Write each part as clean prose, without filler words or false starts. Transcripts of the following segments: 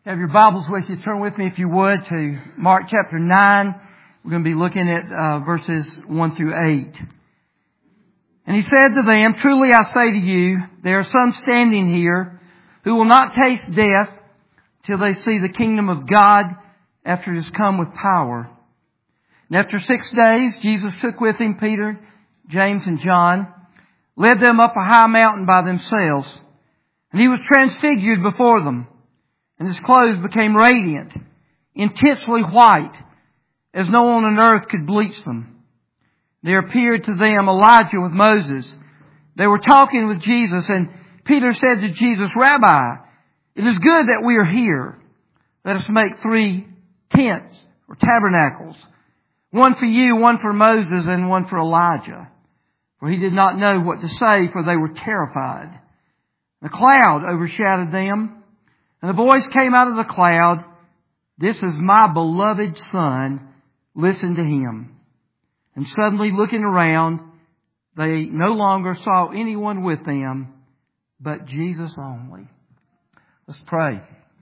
Have your Bibles with you. Turn with me, if you would, to Mark chapter 9. We're going to be looking at verses 1 through 8. And he said to them, "Truly I say to you, there are some standing here who will not taste death till they see the kingdom of God after it has come with power." And after 6 days, Jesus took with him Peter, James, and John, led them up a high mountain by themselves, and he was transfigured before them. And his clothes became radiant, intensely white, as no one on earth could bleach them. There appeared to them Elijah with Moses. They were talking with Jesus, and Peter said to Jesus, "Rabbi, it is good that we are here. Let us make 3 tents or tabernacles, one for you, one for Moses, and one for Elijah." For he did not know what to say, for they were terrified. The cloud overshadowed them. And a voice came out of the cloud, "This is my beloved Son, listen to him." And suddenly looking around, they no longer saw anyone with them, but Jesus only. Let's pray.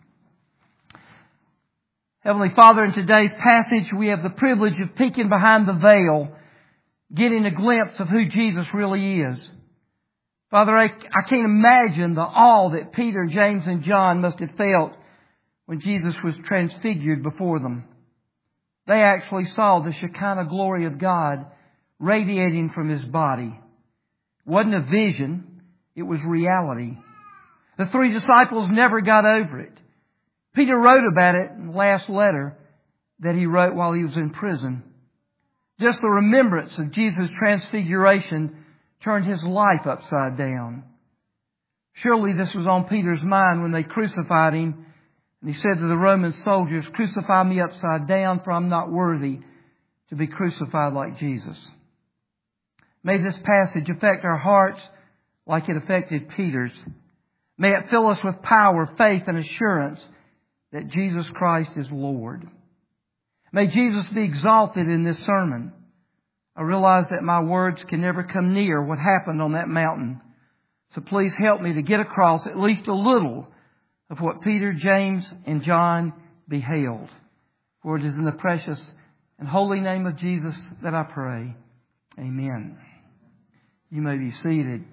Heavenly Father, in today's passage, we have the privilege of peeking behind the veil, getting a glimpse of who Jesus really is. Father, I can't imagine the awe that Peter, James, and John must have felt when Jesus was transfigured before them. They actually saw the Shekinah glory of God radiating from His body. It wasn't a vision, it was reality. The 3 disciples never got over it. Peter wrote about it in the last letter that he wrote while he was in prison. Just the remembrance of Jesus' transfiguration turned his life upside down. Surely this was on Peter's mind when they crucified him. And he said to the Roman soldiers, "Crucify me upside down, for I'm not worthy to be crucified like Jesus." May this passage affect our hearts like it affected Peter's. May it fill us with power, faith, and assurance that Jesus Christ is Lord. May Jesus be exalted in this sermon. I realize that my words can never come near what happened on that mountain. So please help me to get across at least a little of what Peter, James, and John beheld. For it is in the precious and holy name of Jesus that I pray. Amen. You may be seated.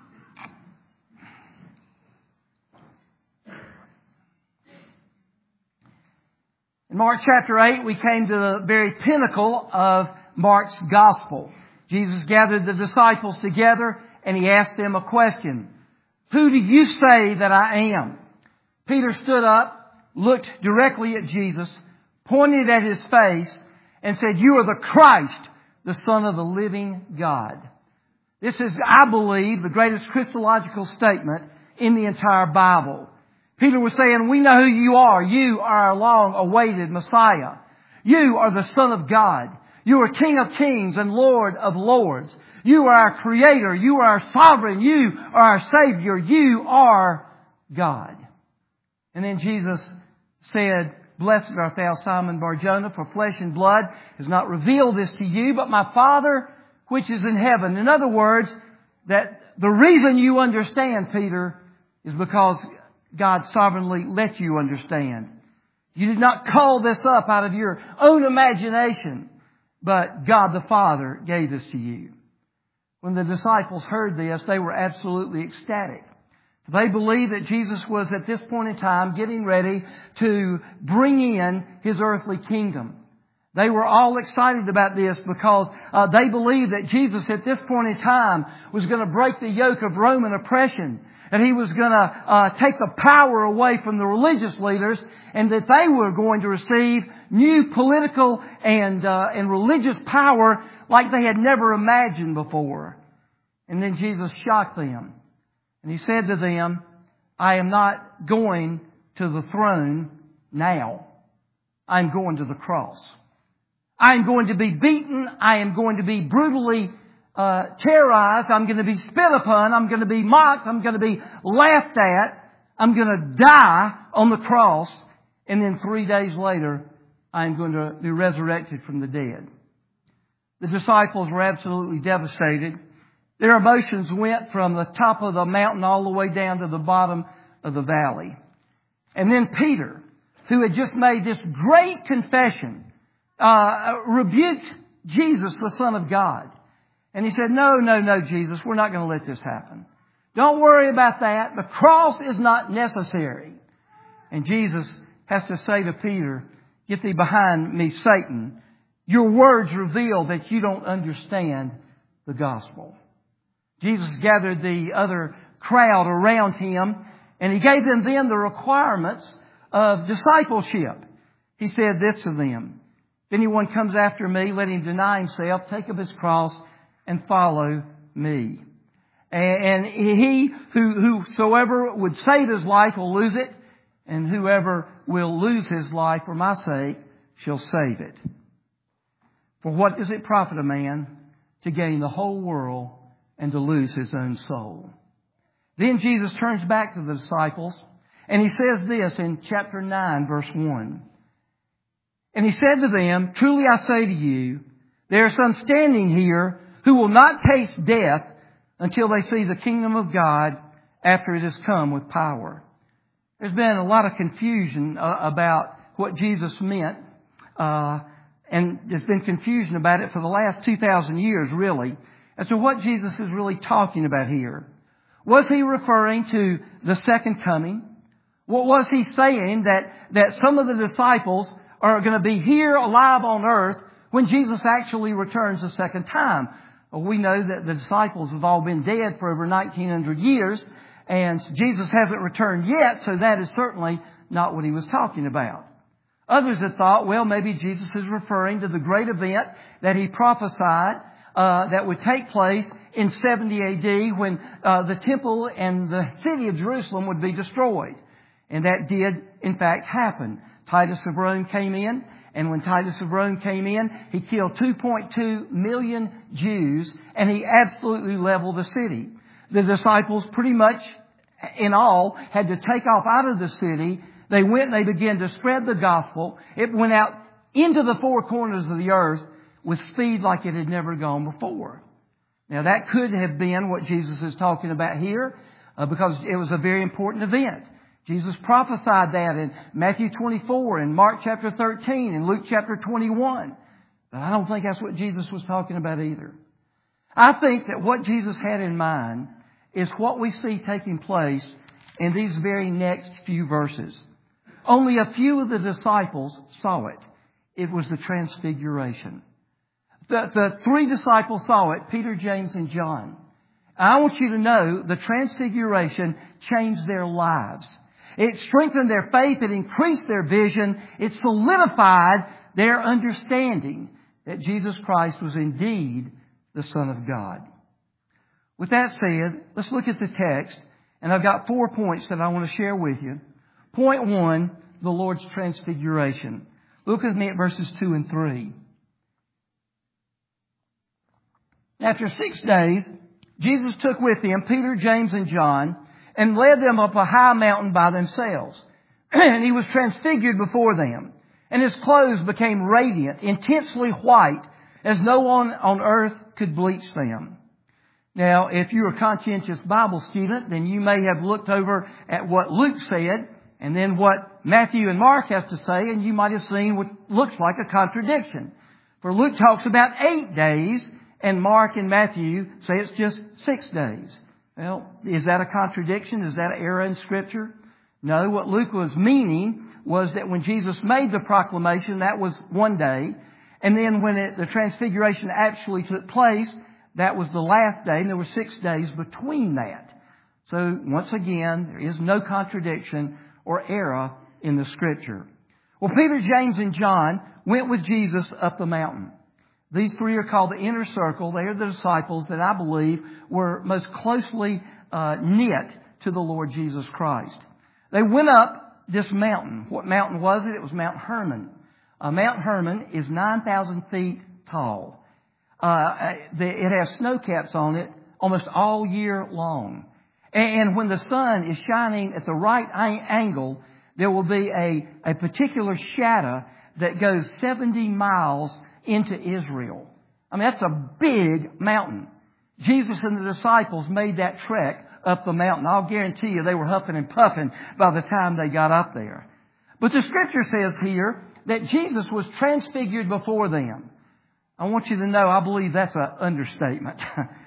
In Mark chapter 8, we came to the very pinnacle of Mark's gospel. Jesus gathered the disciples together and He asked them a question. "Who do you say that I am?" Peter stood up, looked directly at Jesus, pointed at His face, and said, "You are the Christ, the Son of the living God." This is, I believe, the greatest Christological statement in the entire Bible. Peter was saying, we know who you are. You are our long-awaited Messiah. You are the Son of God. You are King of kings and Lord of lords. You are our Creator. You are our Sovereign. You are our Savior. You are God. And then Jesus said, "Blessed art thou, Simon Bar-Jonah, for flesh and blood has not revealed this to you, but my Father which is in heaven." In other words, that the reason you understand, Peter, is because God sovereignly let you understand. You did not call this up out of your own imagination, but God the Father gave this to you. When the disciples heard this, they were absolutely ecstatic. They believed that Jesus was at this point in time getting ready to bring in His earthly kingdom. They were all excited about this because they believed that Jesus at this point in time was going to break the yoke of Roman oppression. And He was going to take the power away from the religious leaders, and that they were going to receive new political and religious power like they had never imagined before. And then Jesus shocked them. And He said to them, "I am not going to the throne now. I'm going to the cross. I am going to be beaten. I am going to be brutally terrorized. I'm going to be spit upon. I'm going to be mocked. I'm going to be laughed at. I'm going to die on the cross. And then 3 days later, I'm going to be resurrected from the dead." The disciples were absolutely devastated. Their emotions went from the top of the mountain all the way down to the bottom of the valley. And then Peter, who had just made this great confession, rebuked Jesus, the Son of God. And he said, no, Jesus, we're not going to let this happen. Don't worry about that. The cross is not necessary. And Jesus has to say to Peter, get thee behind me, Satan. Your words reveal that you don't understand the gospel. Jesus gathered the other crowd around him, and he gave them then the requirements of discipleship. He said this to them, if anyone comes after me, let him deny himself, take up his cross, and follow me. And he whosoever would save his life will lose it, and whoever will lose his life for my sake shall save it. For what does it profit a man to gain the whole world and to lose his own soul? Then Jesus turns back to the disciples, and he says this in chapter 9, verse 1. And he said to them, truly I say to you, there are some standing here who will not taste death until they see the kingdom of God after it has come with power. There's been a lot of confusion about what Jesus meant, and there's been confusion about it for the last 2,000 years, really, as to what Jesus is really talking about here. Was he referring to the second coming? What was he saying that some of the disciples are going to be here alive on earth when Jesus actually returns the second time? Well, we know that the disciples have all been dead for over 1,900 years, and Jesus hasn't returned yet, so that is certainly not what he was talking about. Others have thought, well, maybe Jesus is referring to the great event that he prophesied that would take place in 70 AD when the temple and the city of Jerusalem would be destroyed. And that did, in fact, happen. Titus of Rome came in, and when Titus of Rome came in, he killed 2.2 million Jews, and he absolutely leveled the city. The disciples pretty much, in all, had to take off out of the city. They went and they began to spread the gospel. It went out into the four corners of the earth with speed like it had never gone before. Now that could have been what Jesus is talking about here, because it was a very important event. Jesus prophesied that in Matthew 24, in Mark chapter 13, in Luke chapter 21. But I don't think that's what Jesus was talking about either. I think that what Jesus had in mind is what we see taking place in these very next few verses. Only a few of the disciples saw it. It was the transfiguration. The three disciples saw it, Peter, James, and John. I want you to know the transfiguration changed their lives. It strengthened their faith. It increased their vision. It solidified their understanding that Jesus Christ was indeed the Son of God. With that said, let's look at the text. And I've got 4 points that I want to share with you. Point 1, the Lord's transfiguration. Look with me at verses 2 and 3. After 6 days, Jesus took with him Peter, James, and John, and led them up a high mountain by themselves. And he was transfigured before them. And his clothes became radiant, intensely white, as no one on earth could bleach them. Now, if you're a conscientious Bible student, then you may have looked over at what Luke said, and then what Matthew and Mark has to say, and you might have seen what looks like a contradiction. For Luke talks about 8 days, and Mark and Matthew say it's just 6 days. Well, is that a contradiction? Is that an error in Scripture? No, what Luke was meaning was that when Jesus made the proclamation, that was 1 day. And then when the transfiguration actually took place, that was the last day, and there were 6 days between that. So, once again, there is no contradiction or error in the Scripture. Well, Peter, James, and John went with Jesus up the mountain. These three are called the inner circle. They are the disciples that I believe were most closely knit to the Lord Jesus Christ. They went up this mountain. What mountain was it? It was Mount Hermon. Mount Hermon is 9,000 feet tall. It has snow caps on it almost all year long. And when the sun is shining at the right angle, there will be a particular shadow that goes 70 miles into Israel. I mean, that's a big mountain. Jesus and the disciples made that trek up the mountain. I'll guarantee you they were huffing and puffing by the time they got up there. But the Scripture says here that Jesus was transfigured before them. I want you to know, I believe that's an understatement.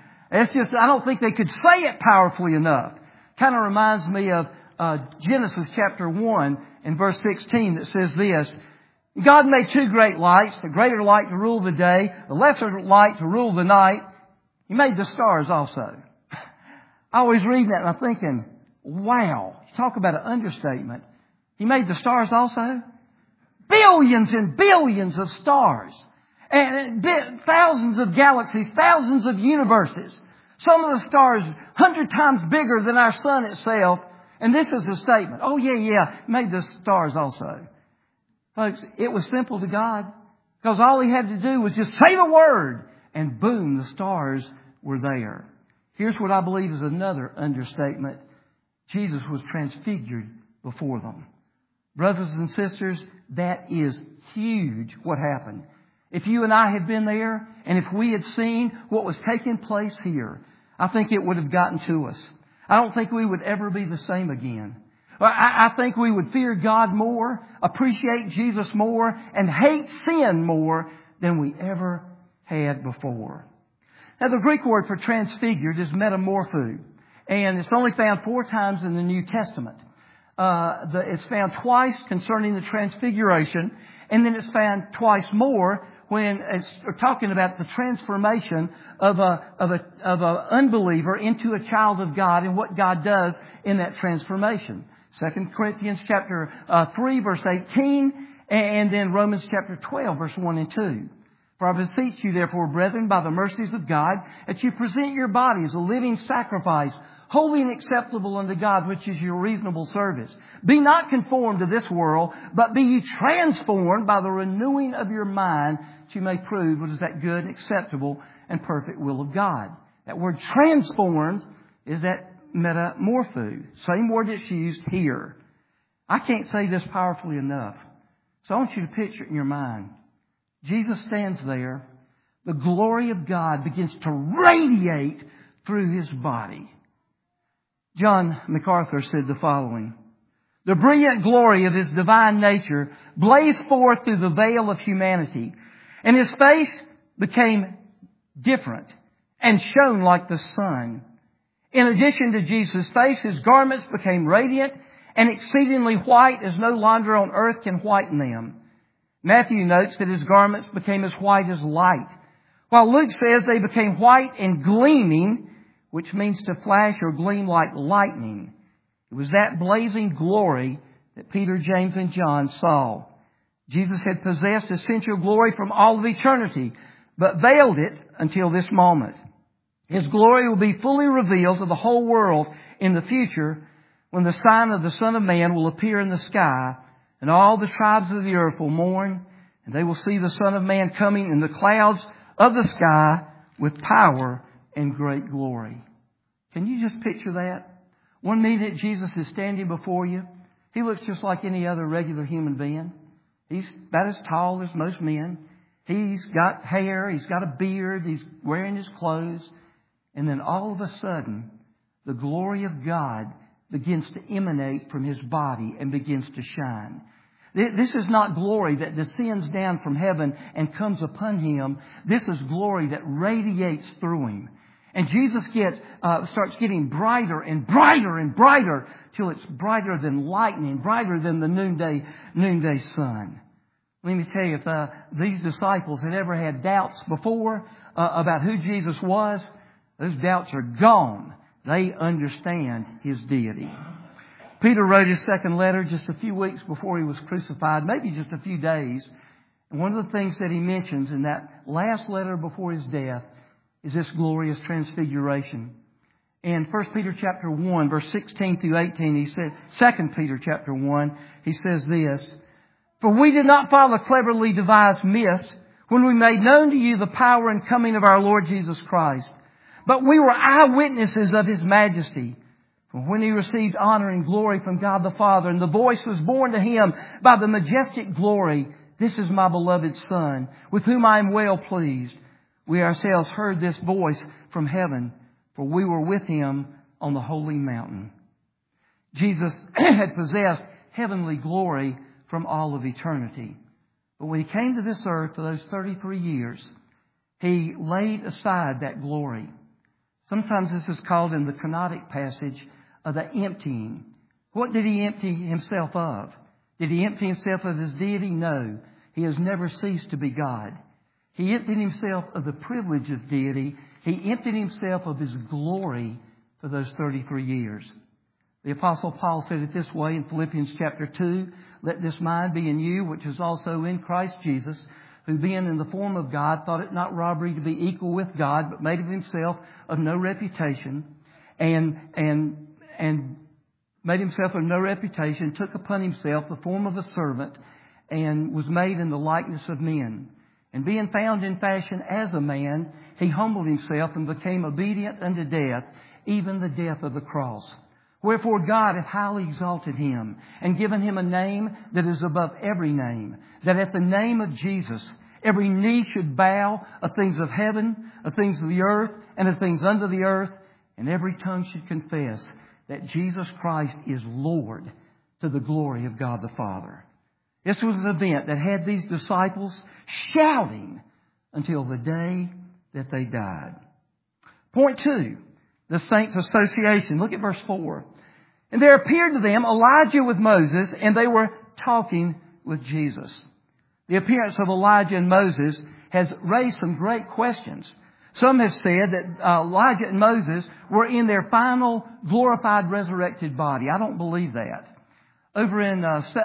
I don't think they could say it powerfully enough. Kind of reminds me of Genesis chapter 1 and verse 16 that says this: God made two great lights, the greater light to rule the day, the lesser light to rule the night. He made the stars also. I always read that and I'm thinking, wow, you talk about an understatement. He made the stars also? Billions and billions of stars. And thousands of galaxies, thousands of universes. Some of the stars 100 times bigger than our sun itself. And this is a statement. Oh yeah, made the stars also. Folks, it was simple to God. Because all He had to do was just say the word. And boom, the stars were there. Here's what I believe is another understatement. Jesus was transfigured before them. Brothers and sisters, that is huge what happened. If you and I had been there, and if we had seen what was taking place here, I think it would have gotten to us. I don't think we would ever be the same again. I think we would fear God more, appreciate Jesus more, and hate sin more than we ever had before. Now, the Greek word for transfigured is metamorpho, and it's only found 4 times in the New Testament. It's found twice concerning the transfiguration, and then it's found twice more when it's talking about the transformation of a unbeliever into a child of God and what God does in that transformation. 2 Corinthians chapter 3 verse 18, and then Romans chapter 12 verse 1 and 2. For I beseech you therefore, brethren, by the mercies of God, that you present your bodies a living sacrifice, holy and acceptable unto God, which is your reasonable service. Be not conformed to this world, but be ye transformed by the renewing of your mind, that you may prove what is that good, acceptable, and perfect will of God. That word transformed is that metamorpho. Same word that's used here. I can't say this powerfully enough. So I want you to picture it in your mind. Jesus stands there. The glory of God begins to radiate through His body. John MacArthur said the following: the brilliant glory of His divine nature blazed forth through the veil of humanity, and His face became different and shone like the sun. In addition to Jesus' face, His garments became radiant and exceedingly white, as no launder on earth can whiten them. Matthew notes that His garments became as white as light, while Luke says they became white and gleaming, which means to flash or gleam like lightning. It was that blazing glory that Peter, James, and John saw. Jesus had possessed essential glory from all of eternity, but veiled it until this moment. His glory will be fully revealed to the whole world in the future, when the sign of the Son of Man will appear in the sky, and all the tribes of the earth will mourn, and they will see the Son of Man coming in the clouds of the sky with power and great glory. Can you just picture that? 1 minute Jesus is standing before you. He looks just like any other regular human being. He's about as tall as most men. He's got hair. He's got a beard. He's wearing His clothes. And then all of a sudden, the glory of God begins to emanate from His body and begins to shine. This is not glory that descends down from heaven and comes upon Him. This is glory that radiates through Him. And Jesus starts getting brighter and brighter and brighter till it's brighter than lightning, brighter than the noonday sun. Let me tell you, if these disciples had ever had doubts before about who Jesus was, those doubts are gone. They understand His deity. Peter wrote his second letter just a few weeks before he was crucified, maybe just a few days. And one of the things that he mentions in that last letter before his death is this glorious transfiguration. In 1 Peter chapter 1, verse 16 through 18, he said, 2 Peter chapter 1, he says this: for we did not follow cleverly devised myths when we made known to you the power and coming of our Lord Jesus Christ, but we were eyewitnesses of His majesty. For when He received honor and glory from God the Father, and the voice was borne to Him by the majestic glory, this is my beloved Son, with whom I am well pleased. We ourselves heard this voice from heaven, for we were with Him on the holy mountain. Jesus had possessed heavenly glory from all of eternity. But when He came to this earth for those 33 years, He laid aside that glory. Sometimes this is called in the kenotic passage of the emptying. What did He empty Himself of? Did He empty Himself of His deity? No. He has never ceased to be God. He emptied Himself of the privilege of deity. He emptied Himself of His glory for those 33 years. The Apostle Paul said it this way in Philippians chapter 2, "Let this mind be in you, which is also in Christ Jesus, who being in the form of God, thought it not robbery to be equal with God, but made of Himself of no reputation, and made Himself of no reputation, took upon Himself the form of a servant, and was made in the likeness of men. And being found in fashion as a man, He humbled Himself and became obedient unto death, even the death of the cross. Wherefore God hath highly exalted Him, and given Him a name that is above every name, that at the name of Jesus every knee should bow, of things of heaven, of things of the earth, and of things under the earth, and every tongue should confess that Jesus Christ is Lord, to the glory of God the Father." This was an event that had these disciples shouting until the day that they died. Point 2, the saints' association. Look at verse 4. "And there appeared to them Elijah with Moses, and they were talking with Jesus." The appearance of Elijah and Moses has raised some great questions. Some have said that Elijah and Moses were in their final glorified resurrected body. I don't believe that. Over in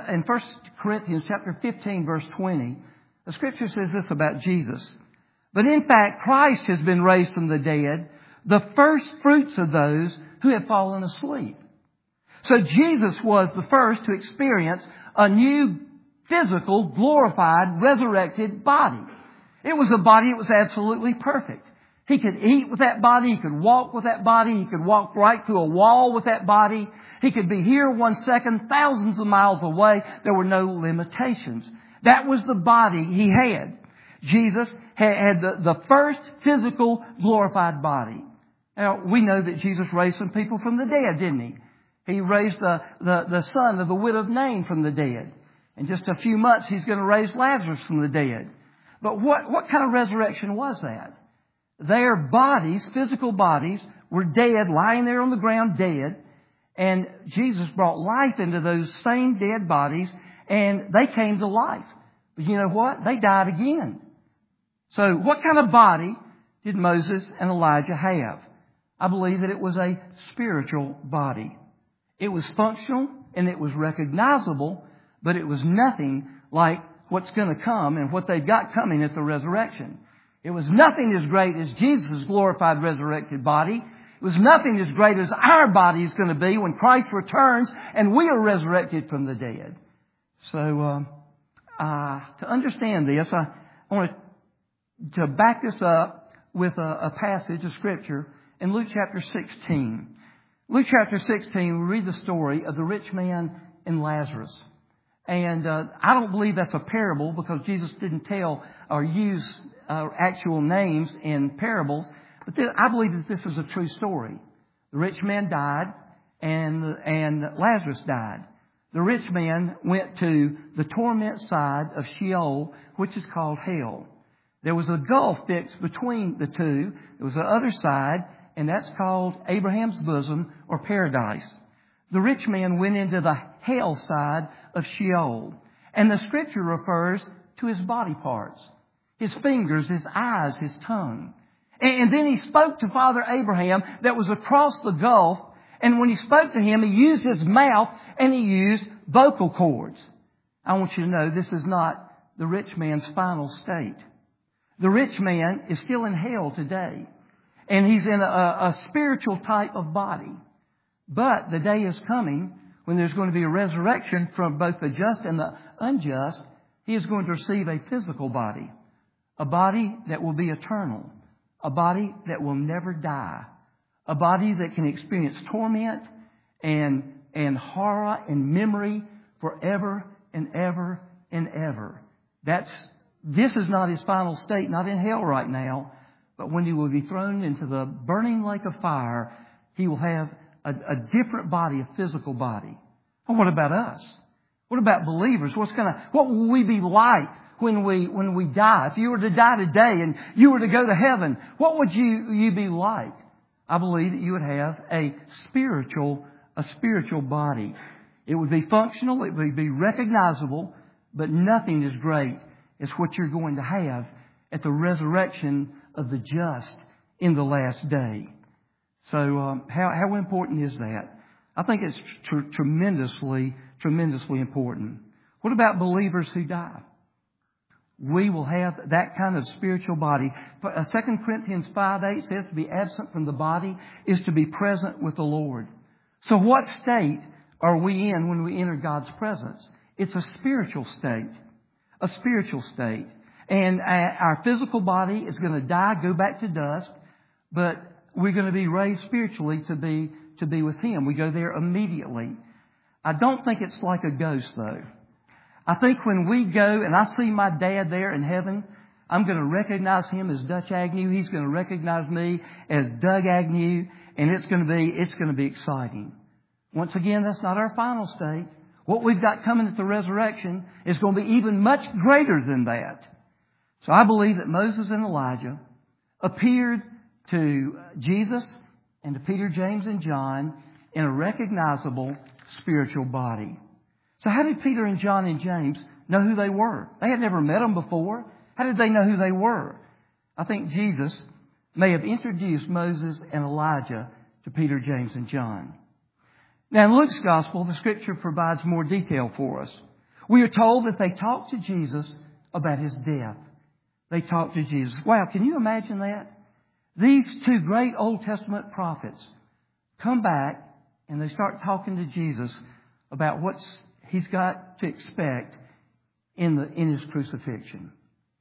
1 Corinthians chapter 15, verse 20, the Scripture says this about Jesus. "But in fact, Christ has been raised from the dead, the first fruits of those who have fallen asleep." So Jesus was the first to experience a new physical, glorified, resurrected body. It was a body that was absolutely perfect. He could eat with that body. He could walk with that body. He could walk right through a wall with that body. He could be here 1 second, thousands of miles away. There were no limitations. That was the body He had. Jesus had the first physical glorified body. Now, we know that Jesus raised some people from the dead, didn't He? He raised the son of the widow of Nain from the dead. In just a few months, He's going to raise Lazarus from the dead. But what kind of resurrection was that? Their bodies, physical bodies, were dead, lying there on the ground dead. And Jesus brought life into those same dead bodies, and they came to life. But you know what? They died again. So what kind of body did Moses and Elijah have? I believe that it was a spiritual body. It was functional and it was recognizable, but it was nothing like what's going to come and what they've got coming at the resurrection. It was nothing as great as Jesus' glorified resurrected body. It was nothing as great as our body is going to be when Christ returns and we are resurrected from the dead. So, to understand this, I want to back this up with a passage of Scripture in Luke chapter 16. Luke chapter 16, we read the story of the rich man and Lazarus. And I don't believe that's a parable because Jesus didn't tell or use actual names in parables. But I believe that this is a true story. The rich man died and Lazarus died. The rich man went to the torment side of Sheol, which is called hell. There was a gulf fixed between the two. There was the other side, and that's called Abraham's bosom or paradise. The rich man went into the hell side of Sheol. And the Scripture refers to his body parts. His fingers, his eyes, his tongue. And then he spoke to Father Abraham that was across the gulf. And when he spoke to him, he used his mouth and he used vocal cords. I want you to know this is not the rich man's final state. The rich man is still in hell today. And he's in a spiritual type of body. But the day is coming when there's going to be a resurrection from both the just and the unjust. He is going to receive a physical body. A body that will be eternal. A body that will never die. A body that can experience torment and horror and memory forever and ever and ever. This is not his final state, not in hell right now. But when he will be thrown into the burning lake of fire, he will have a different body, a physical body. And what about us? What about believers? What will we be like when we die? If you were to die today and you were to go to heaven, what would you be like? I believe that you would have a spiritual body. It would be functional, it would be recognizable, but nothing as great as what you're going to have at the resurrection of the just in the last day. So how important is that? I think it's tremendously important. What about believers who die? We will have that kind of spiritual body. 2 Corinthians 5:8 says to be absent from the body is to be present with the Lord. So what state are we in when we enter God's presence? It's a spiritual state. A spiritual state. And our physical body is going to die, go back to dust, but we're going to be raised spiritually to be with Him. We go there immediately. I don't think it's like a ghost, though. I think when we go and I see my dad there in heaven, I'm going to recognize him as Dutch Agnew. He's going to recognize me as Doug Agnew, and it's going to be exciting. Once again, that's not our final state. What we've got coming at the resurrection is going to be even much greater than that. So I believe that Moses and Elijah appeared to Jesus and to Peter, James, and John in a recognizable spiritual body. So how did Peter and John and James know who they were? They had never met them before. How did they know who they were? I think Jesus may have introduced Moses and Elijah to Peter, James, and John. Now in Luke's Gospel, the Scripture provides more detail for us. We are told that they talked to Jesus about His death. They talked to Jesus. Wow, can you imagine that? These two great Old Testament prophets come back and they start talking to Jesus about what He's got to expect in His crucifixion.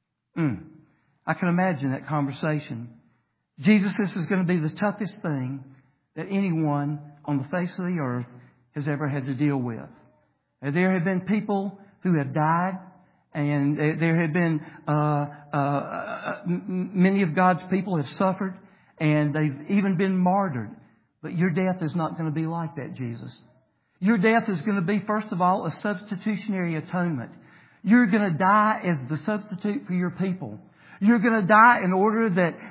I can imagine that conversation. Jesus, this is going to be the toughest thing that anyone on the face of the earth has ever had to deal with. There have been people who have died, and there have been many of God's people have suffered, and they've even been martyred. But your death is not going to be like that, Jesus. Your death is going to be, first of all, a substitutionary atonement. You're going to die as the substitute for your people. You're going to die in order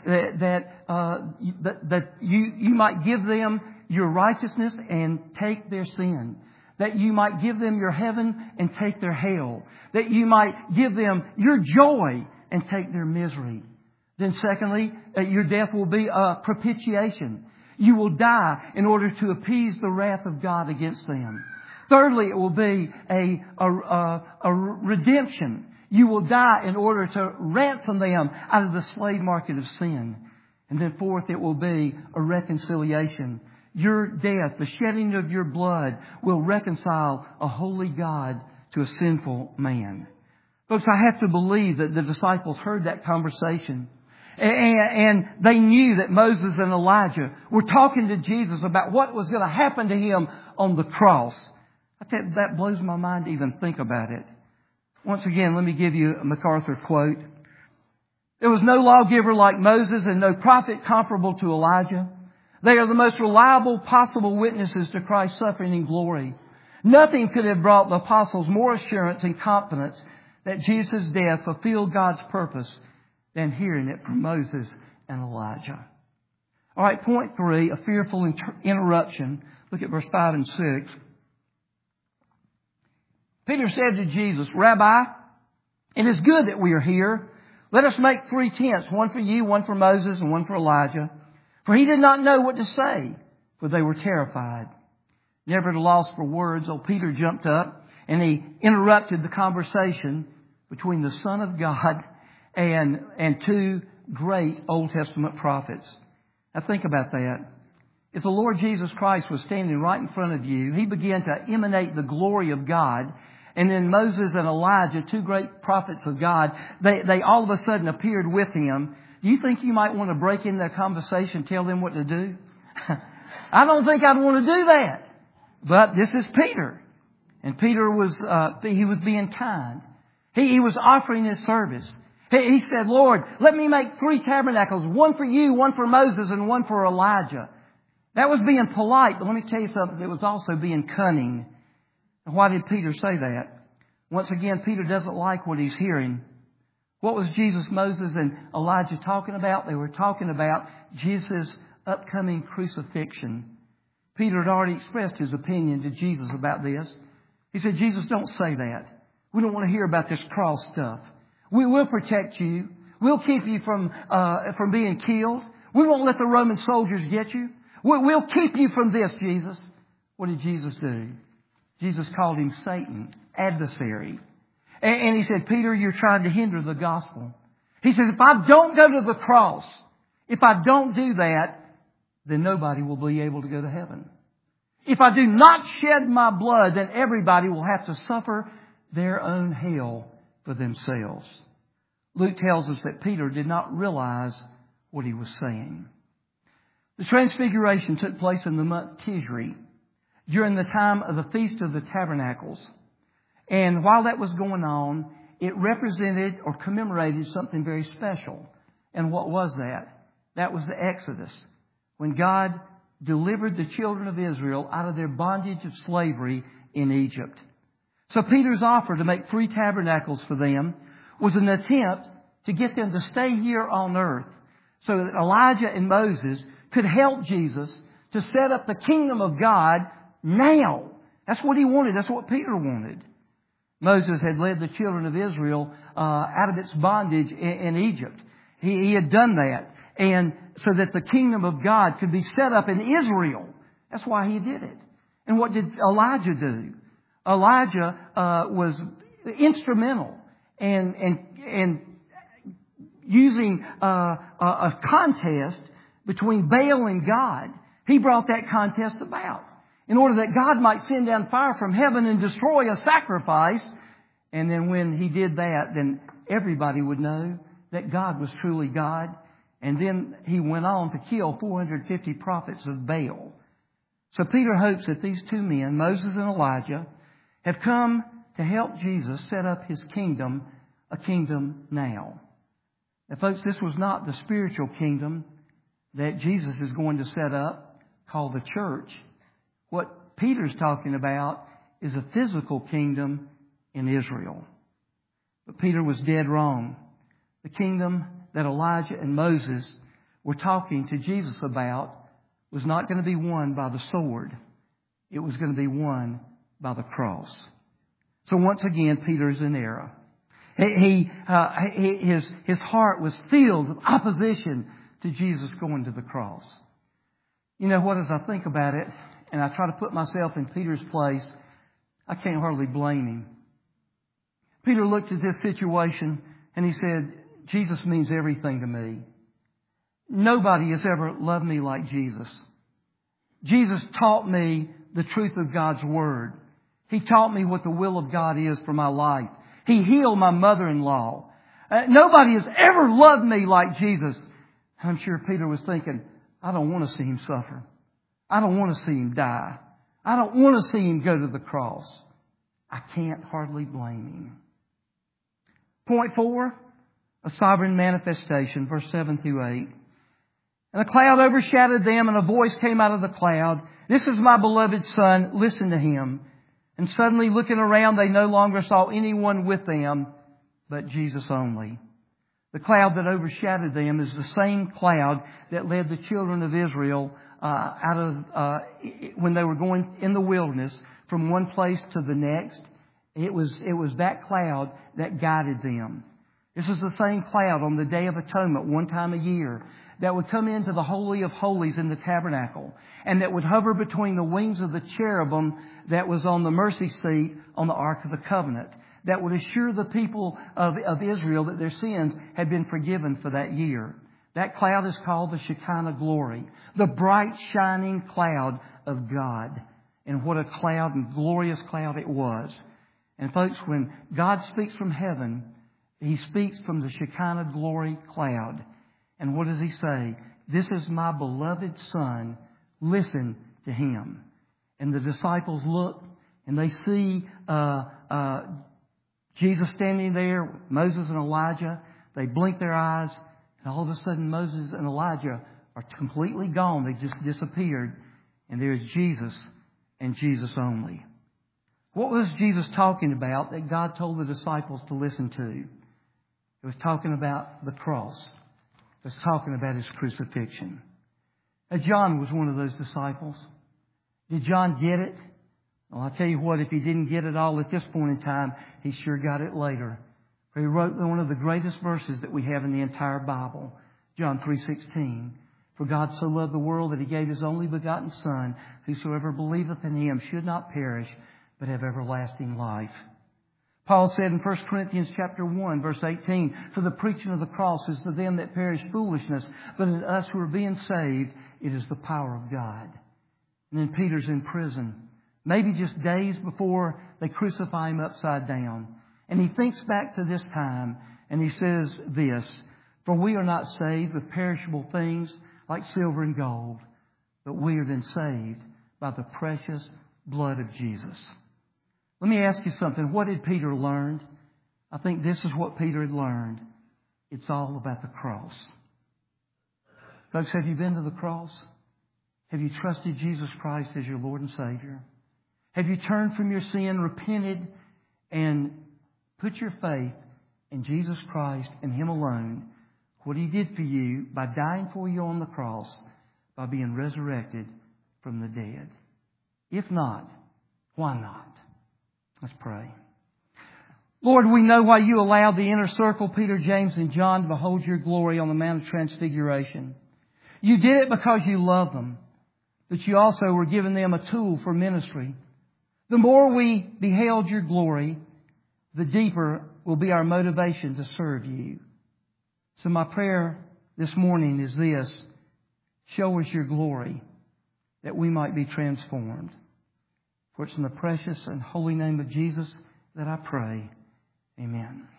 that you might give them your righteousness and take their sin. That you might give them your heaven and take their hell. That you might give them your joy and take their misery. Then secondly, your death will be a propitiation. You will die in order to appease the wrath of God against them. Thirdly, it will be a redemption. You will die in order to ransom them out of the slave market of sin. And then fourth, it will be a reconciliation. Your death, the shedding of your blood, will reconcile a holy God to a sinful man. Folks, I have to believe that the disciples heard that conversation. And they knew that Moses and Elijah were talking to Jesus about what was going to happen to Him on the cross. I tell you, that blows my mind to even think about it. Once again, let me give you a MacArthur quote. There was no lawgiver like Moses and no prophet comparable to Elijah. They are the most reliable possible witnesses to Christ's suffering and glory. Nothing could have brought the apostles more assurance and confidence that Jesus' death fulfilled God's purpose than hearing it from Moses and Elijah. All right, point 3, a fearful interruption. Look at verse 5 and 6. Peter said to Jesus, Rabbi, it is good that we are here. Let us make 3 tents, one for you, one for Moses, and one for Elijah. For he did not know what to say, for they were terrified. Never at a loss for words, old Peter jumped up and he interrupted the conversation between the Son of God and 2 great Old Testament prophets. Now think about that. If the Lord Jesus Christ was standing right in front of you, He began to emanate the glory of God. And then Moses and Elijah, 2 great prophets of God, they all of a sudden appeared with Him. Do you think you might want to break in their conversation, tell them what to do? I don't think I'd want to do that. But this is Peter. And Peter was being kind. He was offering his service. He said, Lord, let me make 3 tabernacles, one for you, one for Moses, and one for Elijah. That was being polite, but let me tell you something. It was also being cunning. And why did Peter say that? Once again, Peter doesn't like what he's hearing. What was Jesus, Moses, and Elijah talking about? They were talking about Jesus' upcoming crucifixion. Peter had already expressed his opinion to Jesus about this. He said, Jesus, don't say that. We don't want to hear about this cross stuff. We will protect you. We'll keep you from being killed. We won't let the Roman soldiers get you. We'll keep you from this, Jesus. What did Jesus do? Jesus called him Satan, adversary. And he said, Peter, you're trying to hinder the gospel. He says, if I don't go to the cross, if I don't do that, then nobody will be able to go to heaven. If I do not shed my blood, then everybody will have to suffer their own hell for themselves. Luke tells us that Peter did not realize what he was saying. The Transfiguration took place in the month Tishri during the time of the Feast of the Tabernacles. And while that was going on, it represented or commemorated something very special. And what was that? That was the Exodus, when God delivered the children of Israel out of their bondage of slavery in Egypt. So Peter's offer to make 3 tabernacles for them was an attempt to get them to stay here on earth so that Elijah and Moses could help Jesus to set up the kingdom of God now. That's what he wanted. That's what Peter wanted. Moses had led the children of Israel out of its bondage in Egypt. He had done that. And so that the kingdom of God could be set up in Israel. That's why he did it. And what did Elijah do? Elijah was instrumental in using a contest between Baal and God. He brought that contest about in order that God might send down fire from heaven and destroy a sacrifice. And then when he did that, then everybody would know that God was truly God. And then he went on to kill 450 prophets of Baal. So Peter hopes that these 2 men, Moses and Elijah, have come to help Jesus set up his kingdom, a kingdom now. Now, folks, this was not the spiritual kingdom that Jesus is going to set up, called the church. What Peter's talking about is a physical kingdom in Israel. But Peter was dead wrong. The kingdom that Elijah and Moses were talking to Jesus about was not going to be won by the sword. It was going to be won by the cross. So once again, Peter is in error. His heart was filled with opposition to Jesus going to the cross. You know what, as I think about it, and I try to put myself in Peter's place, I can't hardly blame him. Peter looked at this situation and he said, Jesus means everything to me. Nobody has ever loved me like Jesus. Jesus taught me the truth of God's Word. He taught me what the will of God is for my life. He healed my mother-in-law. Nobody has ever loved me like Jesus. I'm sure Peter was thinking, I don't want to see him suffer. I don't want to see him die. I don't want to see him go to the cross. I can't hardly blame him. Point 4, a sovereign manifestation, verse 7 through 8. And a cloud overshadowed them, and a voice came out of the cloud. This is my beloved Son, listen to him. And suddenly, looking around, they no longer saw anyone with them, but Jesus only. The cloud that overshadowed them is the same cloud that led the children of Israel when they were going in the wilderness from one place to the next. It was that cloud that guided them. This is the same cloud on the Day of Atonement, one time a year, that would come into the Holy of Holies in the tabernacle, and that would hover between the wings of the cherubim that was on the mercy seat on the Ark of the Covenant, that would assure the people of Israel that their sins had been forgiven for that year. That cloud is called the Shekinah glory, the bright shining cloud of God. And what a cloud and glorious cloud it was. And folks, when God speaks from heaven, He speaks from the Shekinah glory cloud. And what does He say? This is my beloved Son. Listen to Him. And the disciples look and they see Jesus standing there with Moses and Elijah. They blink their eyes, and all of a sudden Moses and Elijah are completely gone. They just disappeared. And there's Jesus and Jesus only. What was Jesus talking about that God told the disciples to listen to? It was talking about the cross. It was talking about His crucifixion. Now, John was one of those disciples. Did John get it? Well, I'll tell you what, if he didn't get it all at this point in time, he sure got it later. He wrote one of the greatest verses that we have in the entire Bible, John 3:16. For God so loved the world that He gave His only begotten Son, whosoever believeth in Him should not perish, but have everlasting life. Paul said in 1 Corinthians chapter 1, verse 18, for the preaching of the cross is to them that perish foolishness, but in us who are being saved, it is the power of God. And then Peter's in prison, maybe just days before they crucify Him upside down. And he thinks back to this time and he says this, for we are not saved with perishable things like silver and gold, but we have been saved by the precious blood of Jesus. Let me ask you something. What did Peter learn? I think this is what Peter had learned. It's all about the cross. Folks, have you been to the cross? Have you trusted Jesus Christ as your Lord and Savior? Have you turned from your sin, repented, and put your faith in Jesus Christ and Him alone, what He did for you by dying for you on the cross, by being resurrected from the dead? If not, why not? Let's pray. Lord, we know why You allowed the inner circle, Peter, James, and John, to behold Your glory on the Mount of Transfiguration. You did it because You loved them, but You also were giving them a tool for ministry. The more we beheld Your glory, the deeper will be our motivation to serve You. So my prayer this morning is this: show us Your glory that we might be transformed. For it's in the precious and holy name of Jesus that I pray. Amen.